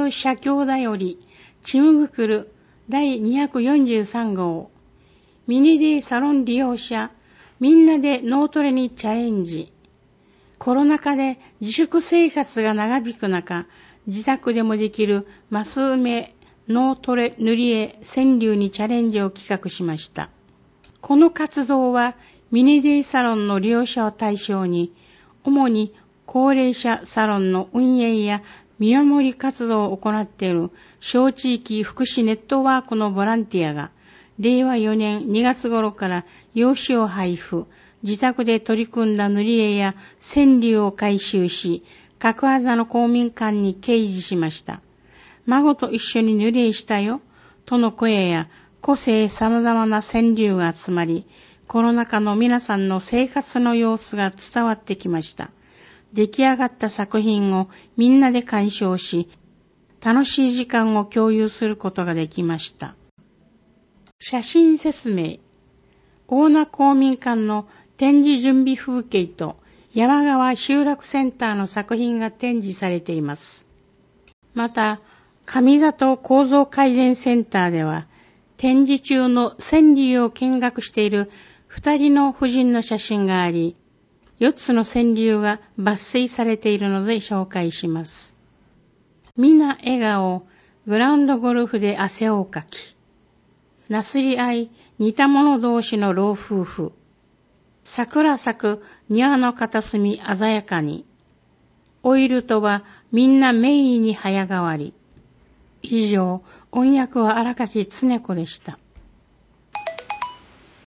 業者兄弟より、ちむぐくる第243号。ミニデイサロン利用者、みんなで脳トレにチャレンジ。コロナ禍で自粛生活が長引く中、自宅でもできるマス埋め脳トレ塗り絵川柳にチャレンジを企画しました。この活動はミニデイサロンの利用者を対象に、主に高齢者サロンの運営や見守り活動を行っている小地域福祉ネットワークのボランティアが、令和4年2月頃から用紙を配布、自宅で取り組んだ塗り絵や川柳を回収し、角技の公民館に掲示しました。孫と一緒に塗り絵したよ、との声や個性様々な川柳が集まり、コロナ禍の皆さんの生活の様子が伝わってきました。出来上がった作品をみんなで鑑賞し、楽しい時間を共有することができました。写真説明。大名公民館の展示準備風景と山川集落センターの作品が展示されています。また、上里構造改善センターでは、展示中の川柳を見学している2人の婦人の写真があり、4つの川柳が抜粋されているので紹介します。みな笑顔、グラウンドゴルフで汗をかき。なすり合い、似た者同士の老夫婦。桜咲く庭の片隅鮮やかに。老いるとはみんな名医に早変わり。以上、音訳は荒垣常子でした。